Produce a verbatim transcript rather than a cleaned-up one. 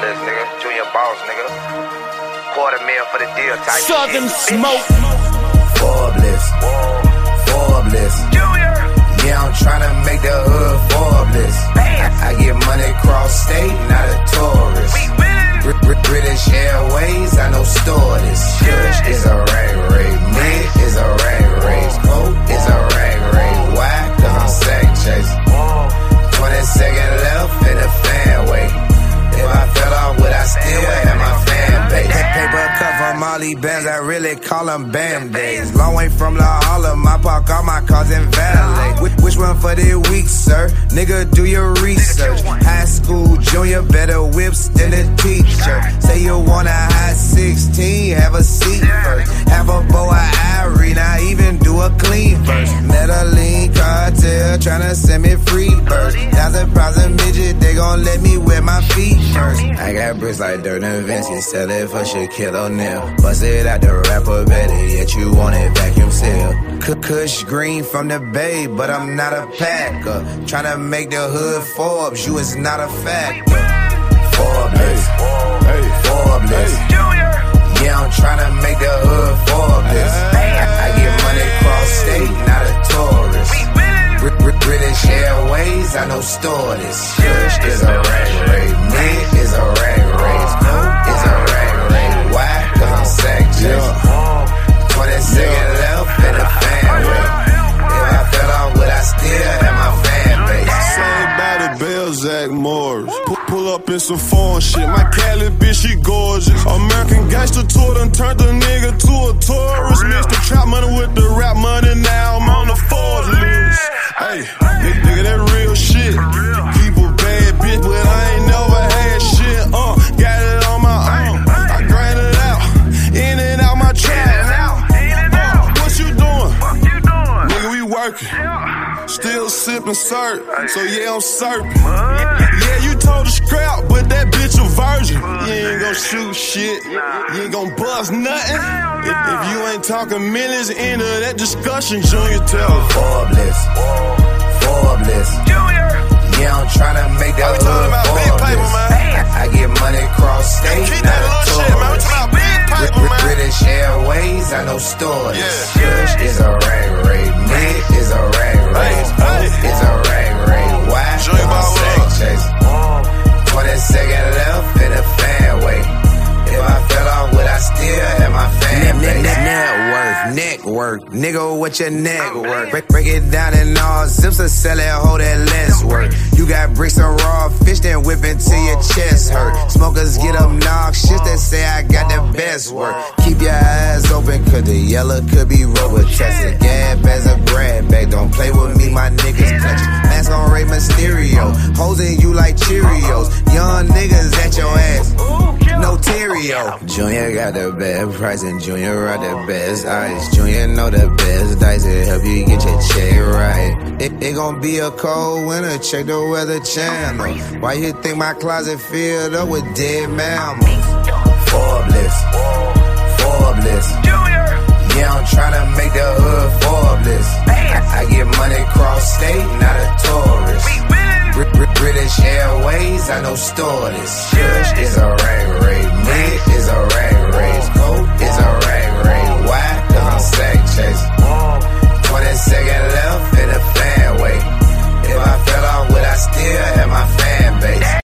Forbes, nigga. Junior boss, nigga. Quarter mil for the deal type Southern shit. smoke. Forbes, Forbes. Junior. Yeah, I'm tryna make the hood Forbes. I, I get money cross state, not a tourist. We winning. Br- Br- British Airways, I know store this. Kush is a rag raid, mid is a rag race, coke is a rag raid. Why? Cause I'm sack chasing. twenty second left in the fanway. If I fell off, would I still have my fan base? Paper cut from Molly bands, I really call them band-aids. Long way from La Harlem, I park all my cars in Valet. Which, which one for the week, sir? Nigga, do your research. High school, junior, better whips than the teacher. Say you want a high sixteen, have a seat first. Have a bow, a Irie, now even do a clean first. Medellin cartel, tryna send me free first. Thousand pounds a midget, they gon' let me wear my feet first. I got bricks like Dirk and Vinci, sell it for Shaquille O'Neal. Bust it out the rapper, better yet you want it vacuum seal. Kush green from the Bay, but I'm not a packer. Tryna make the hood Forbes, you is not a factor. Forbes, Hey, Forbes. Junior. Yeah, I'm tryna make the hood Forbes. I, I get money cross state, not a tourist. We winning. Br- Br- British Airways, I know store this. Kush is a rag raid, mid is a rag raid, coke is a rag raid. Why? Cause I'm sack chasing. twenty second left in the fanway. If I fell off, would I still have my fan base? Saved by the Belzac Morris. Pull, pull up in some foreign shit. My Cali bitch, she gorgeous. American gangster tour done turned the nigga to a tourist. Mixed the trap money with the rap money. Now I'm on the Forbes list. Hey, nigga, nigga, that real shit. Keep a bad bitch, but I ain't never had shit. Uh, got it on my own. I grind it out. In and out my trap. What you doing? Nigga, we working. Still sipping syrup, so yeah, I'm surfing. Yeah, you told the scrap, but that bitch a virgin. You ain't gon' shoot shit, you ain't gon' bust nothing. If, if you ain't talking millions into that discussion, Junior, tell her. Forbes, Forbes. Junior. Yeah, I'm tryna make that We talking hood about big Forbes. paper, man. I, I get money cross state, Keep not that a little shit, man. We tourist. talking about big paper, Br- man. British Airways, I know stores. Yeah. Kush is a rag raid, mid is a rag raid, Hey, hey. is a rag raid. Why? Junior, Cause I'm ball sack up. chasing. twenty second left in the fanway. If I fell off, would I still have my fan base? Net worth, neck work, nigga, what your neck work? Break, break it down in all zips or sell it, hold that less work. You got bricks and raw fish, then whip until your chest hurt. Smokers get obnoxious, they say I got the best work. Keep your eyes open, cause the yellow could be rubber tested. Gab as a grab bag, don't play with me, my niggas clutching. Mask on Ray Mysterio, holding you like Cheerios. Young niggas at your ass. No Terrio. Junior got the best price and Junior ride the best ice. Junior know the best dice to help you get your check right. It, it gon' be a cold winter, check the weather channel. Why you think my closet filled up with dead mammals? Forbes, Forbes. Junior. Yeah, I'm tryna make the hood Forbes. I, I get money cross state, not a tourist. We winning. Br- Br- British Airways, I know store this. Kush is a rag raid, mid is a rag raid, coke is a rag raid. Why? Cause I'm sack chasing. twenty second left in the fanway. If I fell off, would I still have my fan base?